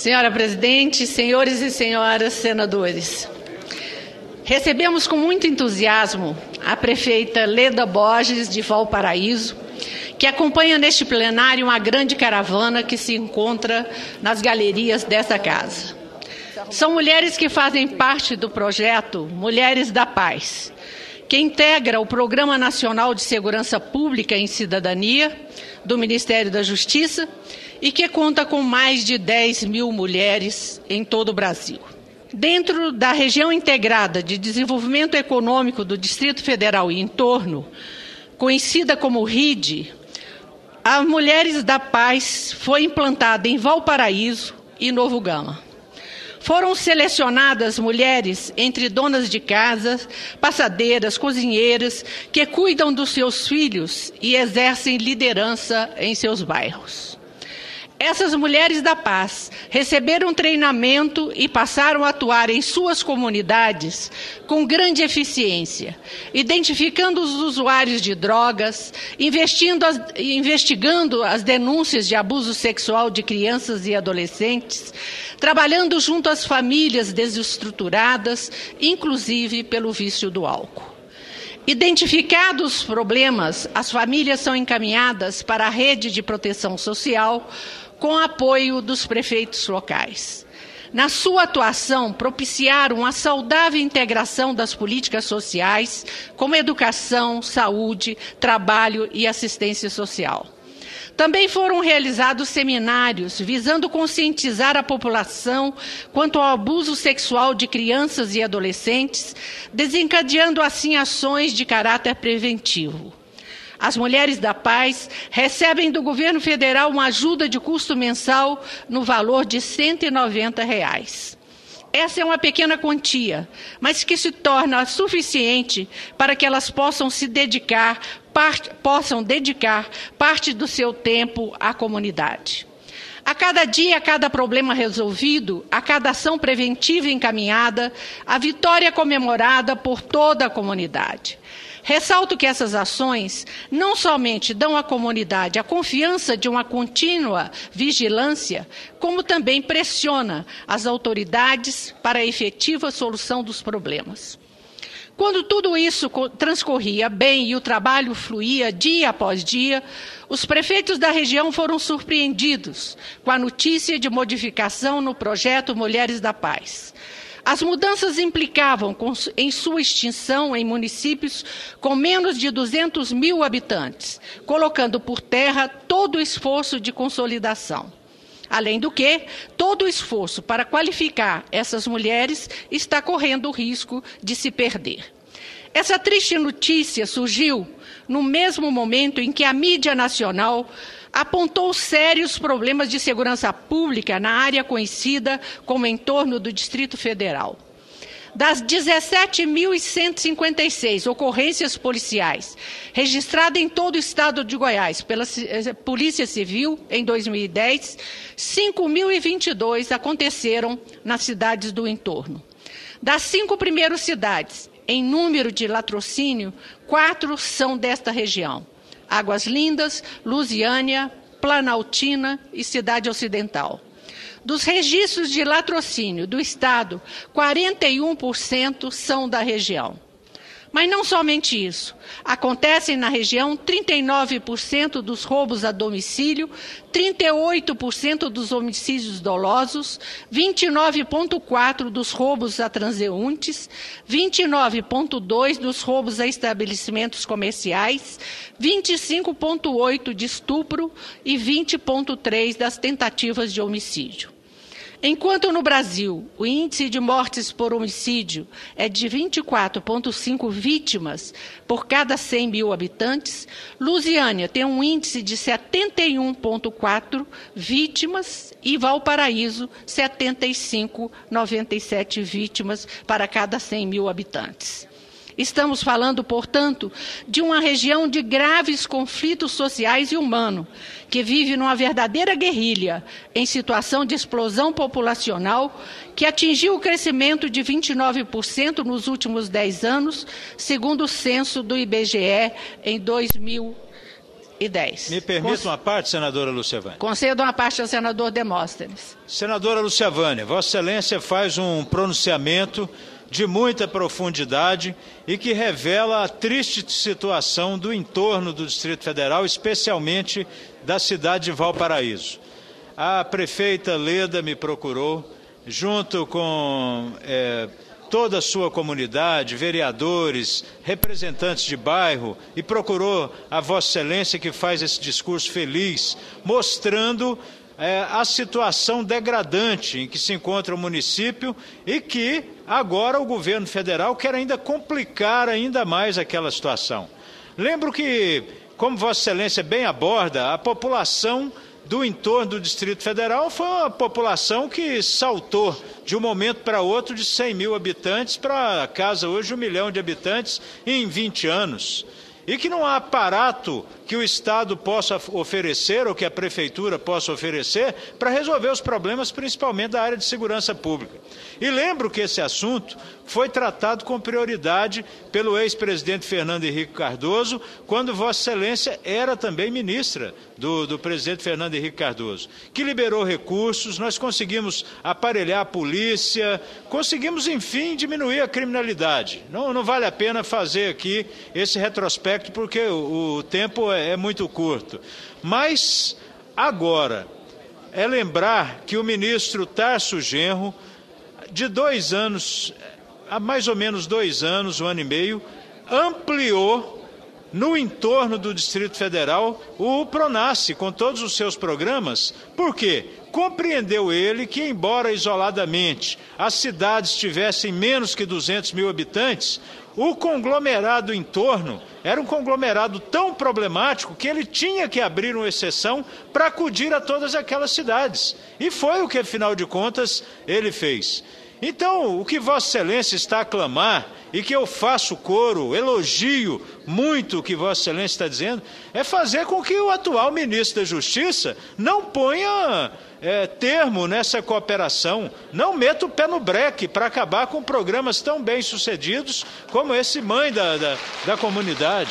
Senhora Presidente, senhores e senhoras senadores, recebemos com muito entusiasmo a prefeita Leda Borges, de Valparaíso, que acompanha neste plenário uma grande caravana que se encontra nas galerias desta casa. São mulheres que fazem parte do projeto Mulheres da Paz, que integra o Programa Nacional de Segurança Pública em Cidadania do Ministério da Justiça e que conta com mais de 10 mil mulheres em todo o Brasil. Dentro da região integrada de desenvolvimento econômico do Distrito Federal e entorno, conhecida como RIDE, a Mulheres da Paz foi implantada em Valparaíso e Novo Gama. Foram selecionadas mulheres entre donas de casa, passadeiras, cozinheiras, que cuidam dos seus filhos e exercem liderança em seus bairros. Essas Mulheres da Paz receberam treinamento e passaram a atuar em suas comunidades com grande eficiência, identificando os usuários de drogas, investigando as denúncias de abuso sexual de crianças e adolescentes, trabalhando junto às famílias desestruturadas, inclusive pelo vício do álcool. Identificados os problemas, as famílias são encaminhadas para a rede de proteção social, com apoio dos prefeitos locais. Na sua atuação, propiciaram a saudável integração das políticas sociais, como educação, saúde, trabalho e assistência social. Também foram realizados seminários visando conscientizar a população quanto ao abuso sexual de crianças e adolescentes, desencadeando assim ações de caráter preventivo. As Mulheres da Paz recebem do governo federal uma ajuda de custo mensal no valor de R$ 190. Essa é uma pequena quantia, mas que se torna suficiente para que elas possam dedicar parte do seu tempo à comunidade. A cada dia, a cada problema resolvido, a cada ação preventiva encaminhada, a vitória é comemorada por toda a comunidade. Ressalto que essas ações não somente dão à comunidade a confiança de uma contínua vigilância, como também pressiona as autoridades para a efetiva solução dos problemas. Quando tudo isso transcorria bem e o trabalho fluía dia após dia, os prefeitos da região foram surpreendidos com a notícia de modificação no projeto Mulheres da Paz. As mudanças implicavam em sua extinção em municípios com menos de 200 mil habitantes, colocando por terra todo o esforço de consolidação. Além do que, todo o esforço para qualificar essas mulheres está correndo o risco de se perder. Essa triste notícia surgiu no mesmo momento em que a mídia nacional apontou sérios problemas de segurança pública na área conhecida como entorno do Distrito Federal. Das 17.156 ocorrências policiais registradas em todo o estado de Goiás pela Polícia Civil em 2010, 5.022 aconteceram nas cidades do entorno. Das 5 primeiras cidades em número de latrocínio, 4 são desta região: Águas Lindas, Lusiânia, Planaltina e Cidade Ocidental. Dos registros de latrocínio do Estado, 41% são da região. Mas não somente isso. Acontecem na região 39% dos roubos a domicílio, 38% dos homicídios dolosos, 29,4% dos roubos a transeuntes, 29,2% dos roubos a estabelecimentos comerciais, 25,8% de estupro e 20,3% das tentativas de homicídio. Enquanto no Brasil o índice de mortes por homicídio é de 24,5 vítimas por cada 100 mil habitantes, Lusiânia tem um índice de 71,4 vítimas e Valparaíso 75,97 vítimas para cada 100 mil habitantes. Estamos falando, portanto, de uma região de graves conflitos sociais e humanos, que vive numa verdadeira guerrilha, em situação de explosão populacional, que atingiu o crescimento de 29% nos últimos 10 anos, segundo o censo do IBGE em 2000. 2010. Me permita uma parte, senadora Lúcia Vânia? Concedo uma parte ao senador Demóstenes. Senadora Lúcia Vânia, Vossa Excelência faz um pronunciamento de muita profundidade e que revela a triste situação do entorno do Distrito Federal, especialmente da cidade de Valparaíso. A prefeita Leda me procurou, junto com toda a sua comunidade, vereadores, representantes de bairro, e procurou a Vossa Excelência, que faz esse discurso feliz, mostrando a situação degradante em que se encontra o município e que agora o governo federal quer ainda complicar ainda mais aquela situação. Lembro que, como Vossa Excelência bem aborda, a população do entorno do Distrito Federal foi uma população que saltou de um momento para outro de 100 mil habitantes para casa hoje 1 milhão de habitantes em 20 anos. E que não há aparato que o Estado possa oferecer ou que a Prefeitura possa oferecer para resolver os problemas, principalmente da área de segurança pública. E lembro que esse assunto foi tratado com prioridade pelo ex-presidente Fernando Henrique Cardoso, quando Vossa Excelência era também ministra do presidente Fernando Henrique Cardoso, que liberou recursos, nós conseguimos aparelhar a polícia, conseguimos, enfim, diminuir a criminalidade. Não vale a pena fazer aqui esse retrospecto, porque o tempo é muito curto. Mas, agora, é lembrar que o ministro Tarso Genro, de 2 anos, há mais ou menos 2 anos, 1 ano e meio, ampliou no entorno do Distrito Federal o Pronace, com todos os seus programas. Por quê? Compreendeu ele que, embora isoladamente as cidades tivessem menos que 200 mil habitantes, o conglomerado em torno era um conglomerado tão problemático que ele tinha que abrir uma exceção para acudir a todas aquelas cidades. E foi o que, afinal de contas, ele fez. Então, o que Vossa Excelência está a clamar, e que eu faço coro, elogio muito o que Vossa Excelência está dizendo, é fazer com que o atual ministro da Justiça não ponha termo nessa cooperação, não meta o pé no breque para acabar com programas tão bem-sucedidos como esse Mãe da Comunidade.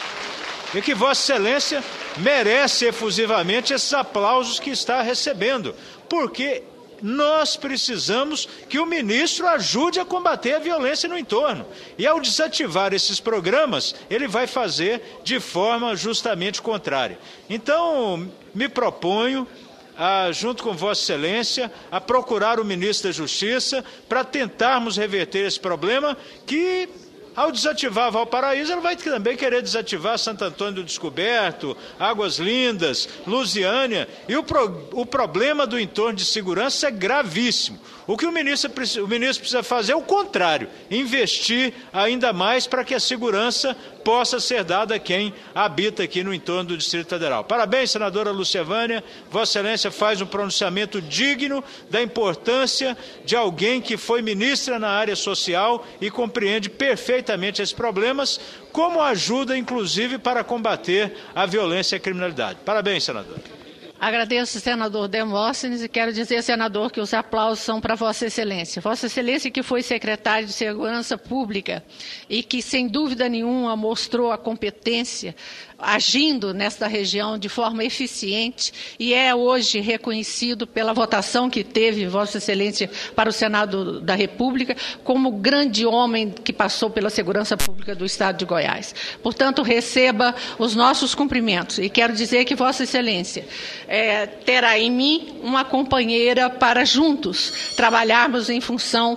E que Vossa Excelência merece efusivamente esses aplausos que está recebendo, porque nós precisamos que o ministro ajude a combater a violência no entorno. E ao desativar esses programas, ele vai fazer de forma justamente contrária. Então, me proponho, junto com Vossa Excelência, a procurar o ministro da Justiça para tentarmos reverter esse problema que, ao desativar Valparaíso, ele vai também querer desativar Santo Antônio do Descoberto, Águas Lindas, Lusiânia, e o problema do entorno de segurança é gravíssimo. O que o ministro precisa fazer é o contrário, investir ainda mais para que a segurança possa ser dada a quem habita aqui no entorno do Distrito Federal. Parabéns, senadora Lúcia Vânia. Vossa Excelência faz um pronunciamento digno da importância de alguém que foi ministra na área social e compreende perfeitamente esses problemas, como ajuda, inclusive, para combater a violência e a criminalidade. Parabéns, senadora. Agradeço, senador Demóstenes, e quero dizer, senador, que os aplausos são para Vossa Excelência. Vossa Excelência, que foi secretário de Segurança Pública e que, sem dúvida nenhuma, mostrou a competência agindo nesta região de forma eficiente e é hoje reconhecido pela votação que teve Vossa Excelência para o Senado da República como grande homem que passou pela segurança pública do Estado de Goiás. Portanto, receba os nossos cumprimentos e quero dizer que Vossa Excelência terá em mim uma companheira para juntos trabalharmos em função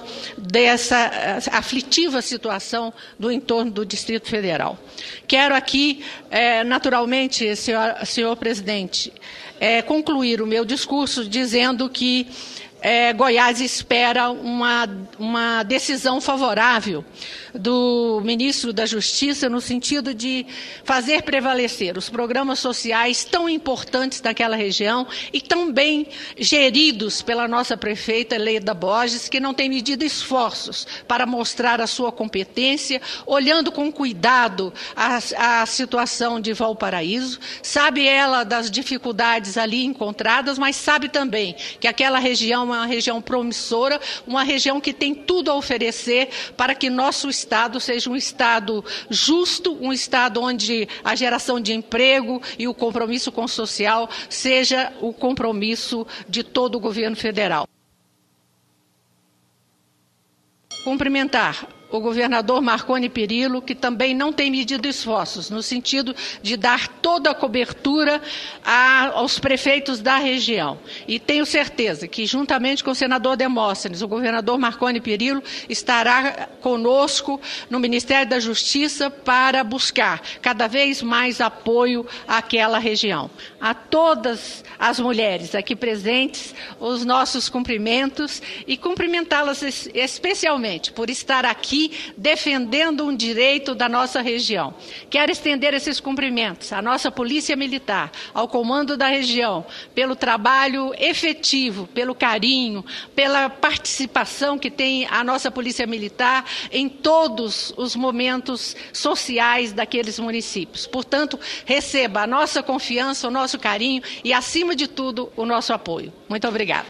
dessa aflitiva situação do entorno do Distrito Federal. Quero aqui, naturalmente, senhor presidente, concluir o meu discurso dizendo que Goiás espera uma decisão favorável do ministro da Justiça no sentido de fazer prevalecer os programas sociais tão importantes daquela região e tão bem geridos pela nossa prefeita Leda Borges, que não tem medido esforços para mostrar a sua competência, olhando com cuidado a situação de Valparaíso. Sabe ela das dificuldades ali encontradas, mas sabe também que aquela região uma região promissora, uma região que tem tudo a oferecer para que nosso estado seja um estado justo, um estado onde a geração de emprego e o compromisso com o social seja o compromisso de todo o governo federal. Cumprimentar o governador Marconi Perillo, que também não tem medido esforços no sentido de dar toda a cobertura aos prefeitos da região. E tenho certeza que, juntamente com o senador Demóstenes, o governador Marconi Perillo estará conosco no Ministério da Justiça para buscar cada vez mais apoio àquela região. A todas as mulheres aqui presentes, os nossos cumprimentos e cumprimentá-las especialmente por estar aqui defendendo um direito da nossa região. Quero estender esses cumprimentos à nossa Polícia Militar, ao comando da região, pelo trabalho efetivo, pelo carinho, pela participação que tem a nossa Polícia Militar em todos os momentos sociais daqueles municípios. Portanto, receba a nossa confiança, o nosso carinho e, acima de tudo, o nosso apoio. Muito obrigada.